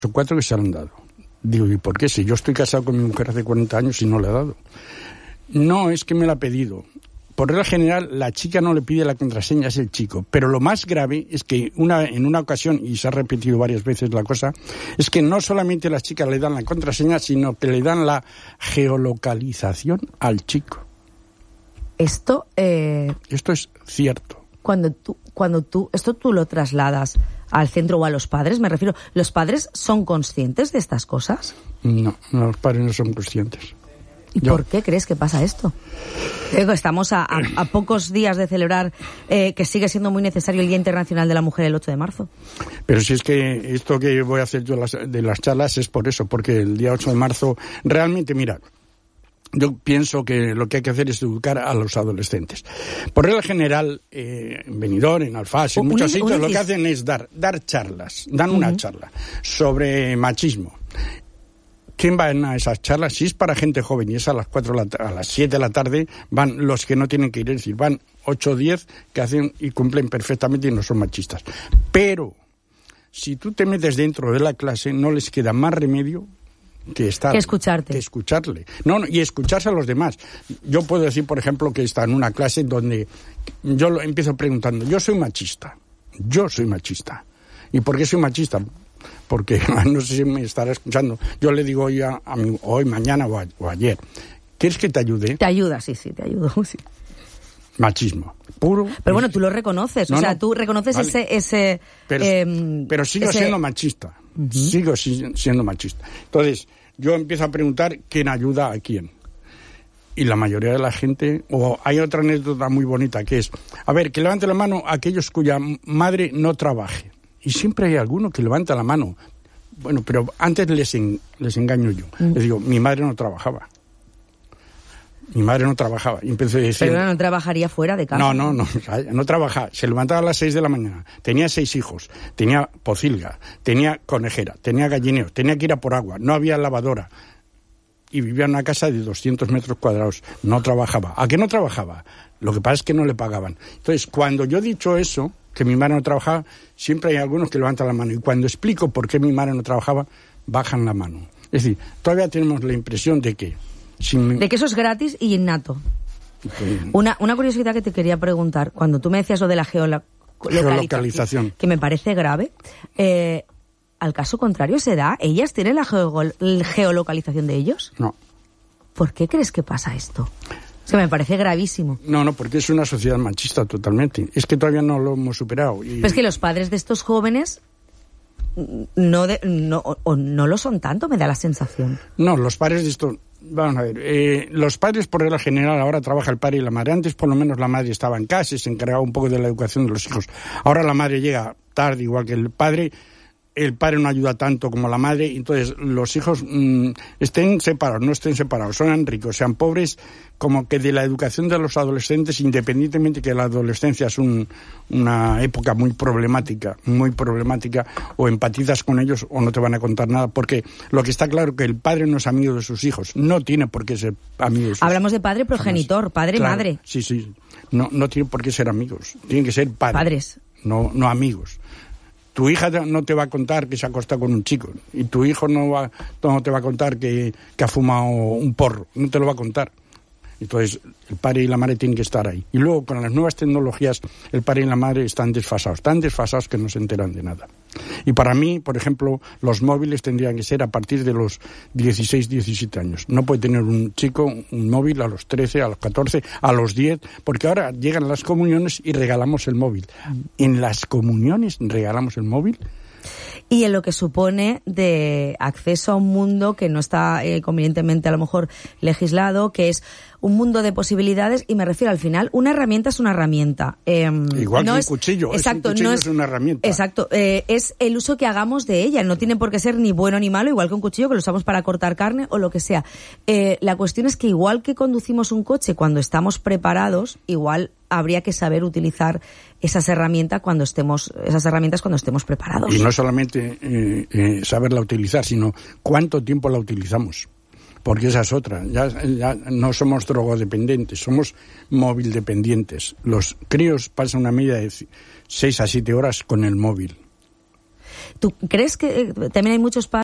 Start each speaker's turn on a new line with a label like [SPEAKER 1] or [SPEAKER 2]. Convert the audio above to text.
[SPEAKER 1] Son 4 que se han dado. Digo, ¿y por qué? Si yo estoy casado con mi mujer hace 40 años y no le he dado. No, es que me la ha pedido. Por regla general, la chica no le pide la contraseña, es el chico. Pero lo más grave es que en una ocasión, y se ha repetido varias veces la cosa, es que no solamente las chicas le dan la contraseña, sino que le dan la geolocalización al chico.
[SPEAKER 2] Esto
[SPEAKER 1] es cierto.
[SPEAKER 2] Cuando tú esto tú lo trasladas al centro o a los padres, me refiero, ¿los padres son conscientes de estas cosas?
[SPEAKER 1] No, los padres no son conscientes.
[SPEAKER 2] ¿Y por qué crees que pasa esto? Estamos a pocos días de celebrar que sigue siendo muy necesario el Día Internacional de la Mujer el 8 de marzo.
[SPEAKER 1] Pero si es que esto que voy a hacer yo de las charlas es por eso, porque el día 8 de marzo realmente, mira, yo pienso que lo que hay que hacer es educar a los adolescentes. Por regla general, en Benidorm, en Alfás, en muchos sitios, lo que hacen es dar charlas, dan una charla sobre machismo. ¿Quién va a esas charlas? Si es para gente joven y es a las 7 de la tarde, van los que no tienen que ir, es decir, van 8 o 10 que hacen y cumplen perfectamente y no son machistas. Pero, si tú te metes dentro de la clase, no les queda más remedio que escucharte. Que escucharle. No, y escucharse a los demás. Yo puedo decir, por ejemplo, que está en una clase donde yo lo empiezo preguntando, yo soy machista. ¿Y por qué soy machista? Porque, no sé si me estará escuchando, yo le digo hoy, mañana o ayer, ¿quieres que te ayude?
[SPEAKER 2] Te ayuda, sí, te ayudo, sí.
[SPEAKER 1] Machismo, puro.
[SPEAKER 2] Pero bueno, tú lo reconoces, tú reconoces vale. ese
[SPEAKER 1] pero sigo siendo machista, sigo siendo machista. Entonces, yo empiezo a preguntar quién ayuda a quién. Y la mayoría de la gente, hay otra anécdota muy bonita que es, a ver, que levante la mano aquellos cuya madre no trabaje. Y siempre hay alguno que levanta la mano. Bueno, pero antes les engaño yo. Les digo, mi madre no trabajaba. Y empecé a decir...
[SPEAKER 2] Pero no trabajaría fuera de casa.
[SPEAKER 1] No trabajaba. Se levantaba a las 6 de la mañana. Tenía 6 hijos. Tenía pocilga. Tenía conejera. Tenía gallineo. Tenía que ir a por agua. No había lavadora. Y vivía en una casa de 200 metros cuadrados. No trabajaba. ¿A qué no trabajaba? Lo que pasa es que no le pagaban. Entonces, cuando yo he dicho eso, que mi madre no trabajaba, siempre hay algunos que levantan la mano. Y cuando explico por qué mi madre no trabajaba, bajan la mano. Es decir, todavía tenemos la impresión de que...
[SPEAKER 2] De que eso es gratis y innato. Una curiosidad que te quería preguntar. Cuando tú me decías lo de la geolocalización, que me parece grave, al caso contrario se da, ¿ellas tienen la geolocalización de ellos?
[SPEAKER 1] No.
[SPEAKER 2] ¿Por qué crees que pasa esto? Es que me parece gravísimo.
[SPEAKER 1] No, porque es una sociedad machista totalmente. Es que todavía no lo hemos superado.
[SPEAKER 2] Pero es que los padres de estos jóvenes no lo son tanto, me da la sensación.
[SPEAKER 1] No, los padres de estos... Vamos a ver, los padres por regla general ahora trabaja el padre y la madre. Antes por lo menos la madre estaba en casa y se encargaba un poco de la educación de los hijos. Ahora la madre llega tarde igual que el padre no ayuda tanto como la madre, entonces los hijos estén separados, no estén separados, sean ricos, sean pobres, como que de la educación de los adolescentes, independientemente que la adolescencia es una época muy problemática, o empatizas con ellos o no te van a contar nada, porque lo que está claro es que el padre no es amigo de sus hijos, no tiene por qué ser amigo de sus hijos.
[SPEAKER 2] Hablamos de padre progenitor, padre-madre.
[SPEAKER 1] Claro, sí, no tiene por qué ser amigos, tienen que ser padres. No amigos. Tu hija no te va a contar que se ha acostado con un chico, y tu hijo no te va a contar que ha fumado un porro, no te lo va a contar. Entonces, el padre y la madre tienen que estar ahí. Y luego, con las nuevas tecnologías, el padre y la madre están desfasados, tan desfasados que no se enteran de nada. Y para mí, por ejemplo, los móviles tendrían que ser a partir de los 16, 17 años. No puede tener un chico un móvil a los 13, a los 14, a los 10, porque ahora llegan las comuniones y regalamos el móvil. En las comuniones regalamos el móvil.
[SPEAKER 2] Y en lo que supone de acceso a un mundo que no está convenientemente a lo mejor legislado, que es un mundo de posibilidades, y me refiero al final, una herramienta es una herramienta.
[SPEAKER 1] Igual que un cuchillo, exacto, es una herramienta.
[SPEAKER 2] Exacto, es el uso que hagamos de ella, no tiene por qué ser ni bueno ni malo, igual que un cuchillo que lo usamos para cortar carne o lo que sea. La cuestión es que igual que conducimos un coche cuando estamos preparados, igual habría que saber utilizar esas herramientas cuando estemos preparados.
[SPEAKER 1] Y no solamente saberla utilizar, sino cuánto tiempo la utilizamos. Porque esa es otra. Ya no somos drogodependientes, somos móvil dependientes. Los críos pasan una media de 6 a 7 horas con el móvil.
[SPEAKER 2] ¿Tú crees que también hay muchos padres